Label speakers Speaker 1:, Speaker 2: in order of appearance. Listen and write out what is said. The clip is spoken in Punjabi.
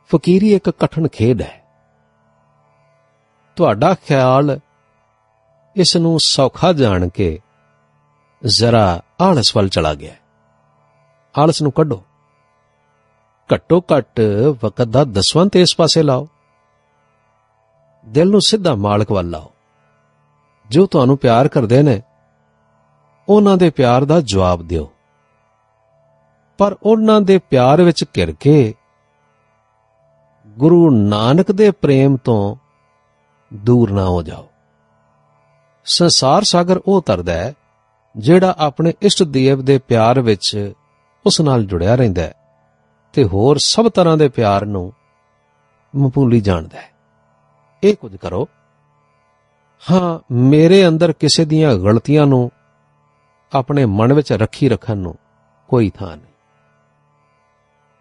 Speaker 1: ਫਕੀਰੀ ਇੱਕ ਕਠਿਨ ਖੇਡ ਹੈ। ਤੁਹਾਡਾ ਖਿਆਲ ਇਸ ਨੂੰ ਸੌਖਾ ਜਾਣ ਕੇ ਜ਼ਰਾ ਆਲਸ ਵੱਲ ਚਲਾ ਗਿਆ। ਆਲਸ ਨੂੰ ਕੱਢੋ। ਘੱਟੋ ਘੱਟ ਵਕਤ ਦਾ 10ਵਾਂ ਇਸ ਪਾਸੇ ਲਾਓ। ਦਿਲ ਨੂੰ ਸਿੱਧਾ ਮਾਲਕ ਵੱਲ ਲਾਓ। ਜੋ ਤੁਹਾਨੂੰ ਪਿਆਰ ਕਰਦੇ ਨੇ ਉਹਨਾਂ ਦੇ ਪਿਆਰ ਦਾ ਜਵਾਬ ਦਿਓ, ਪਰ ਉਹਨਾਂ ਦੇ ਪਿਆਰ ਵਿੱਚ ਘਿਰ ਕੇ ਗੁਰੂ ਨਾਨਕ ਦੇ ਪ੍ਰੇਮ ਤੋਂ ਦੂਰ ਨਾ ਹੋ ਜਾਓ। ਸੰਸਾਰ ਸਾਗਰ ਉਹ ਤਰਦਾ ਹੈ ਜਿਹੜਾ ਆਪਣੇ ਇਸ਼ਟ ਦੇਵ ਦੇ ਪਿਆਰ ਵਿੱਚ ਉਸ ਨਾਲ ਜੁੜਿਆ ਰਹਿੰਦਾ ਹੈ ਤੇ ਹੋਰ ਸਭ ਤਰ੍ਹਾਂ ਦੇ ਪਿਆਰ ਨੂੰ ਮਪੂਲੀ ਜਾਣਦਾ ਹੈ। ਇਹ ਕੁਝ ਕਰੋ। ਹਾਂ, ਮੇਰੇ ਅੰਦਰ ਕਿਸੇ ਦੀਆਂ ਗਲਤੀਆਂ ਨੂੰ ਆਪਣੇ ਮਨ ਵਿੱਚ ਰੱਖਣ ਨੂੰ ਕੋਈ ਥਾਂ ਨਹੀਂ।